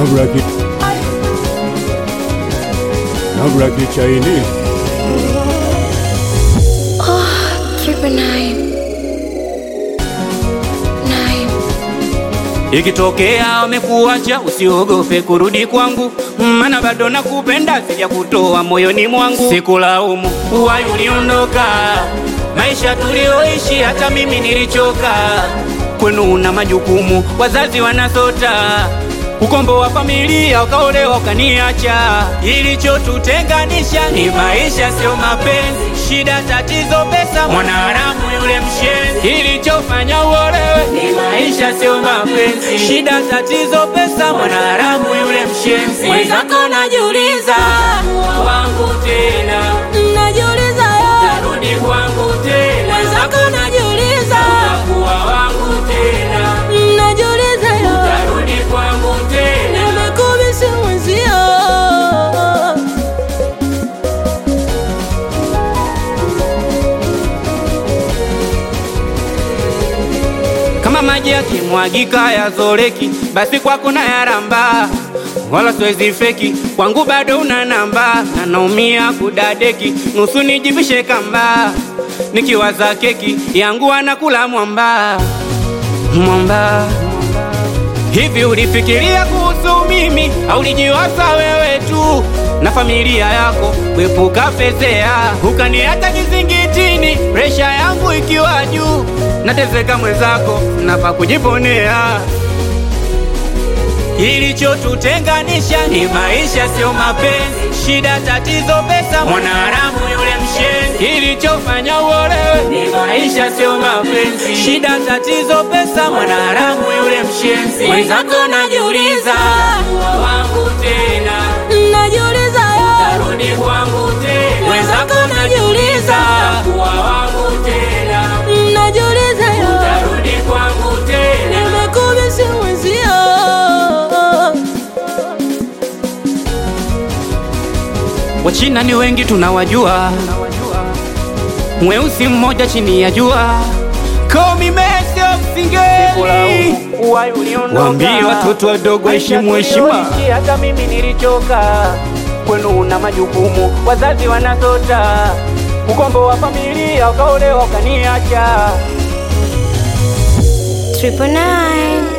Nabraki Chinese. Oh, 999. Ikitokea umekuacha usiogope kurudi kwangu, maana bado nakupenda, sija kutoa moyoni mwangu. Sikulaumu uwai uliondoka, maisha tulioishi hata mimi nilichoka. Kwenu una majukumu, wazazi wanasota, ukombo wa familia ukaolewa ukaniacha. Ilichotutenganisha ni maisha sio mapenzi, shida tatizo pesa, mwanaharamu yule mshenzi. Ilichofanya uolewe ni maisha sio mapenzi, shida tatizo pesa, mwanaharamu yule mshenzi. Mwenzako najiuliza wangu tena, Najiuliza tarudi kwangu tena. Mwenzako najiuliza kuwa wangu tena, Najiuliza tarudi kwangu tena. Nimekubisi mwenzio. Kama maji yakimwagika yazoleki, basi kwako na yaramba, wala siwezi feki. Kwangu bado una namba, na naumia kudadeki, nusu nijivishe kamba. Nikiwaza keki yangu anakula mwamba. Hivi ulifikiria kuhusu mimi, au ulijiwaza wewe tu na familia yako? Kuepuka fezea, ukaniacha kizingitini, presha yangu ikiwa juu. Nateseka mwenzako, napa kujiponea. Ilichotutenganisha ni maisha sio mapenzi, shida tatizo pesa, mwanaharamu yule mshenzi. Ilichofanya uolewe ni maisha sio mapenzi, shida tatizo pesa, mwanaharamu yule mshenzi. Mwenzako najiuliza wangu tena, Najiuliza tarudi kwangu tena. Mwenzako najiuliza kuwa wangu tena, Najiuliza tarudi kwangu tena. Nimekubisi mwenzio. Wachina ni wengi tunawajua, mweusi mmoja chini ya jua. Call me Messi of Singeli. Waambie watoto wadogo heshimu heshima, hata mimi nilichoka. Kwenu una majukumu, wazazi wanasota, ukombo wa familia ukaolewa ukaniacha. 999.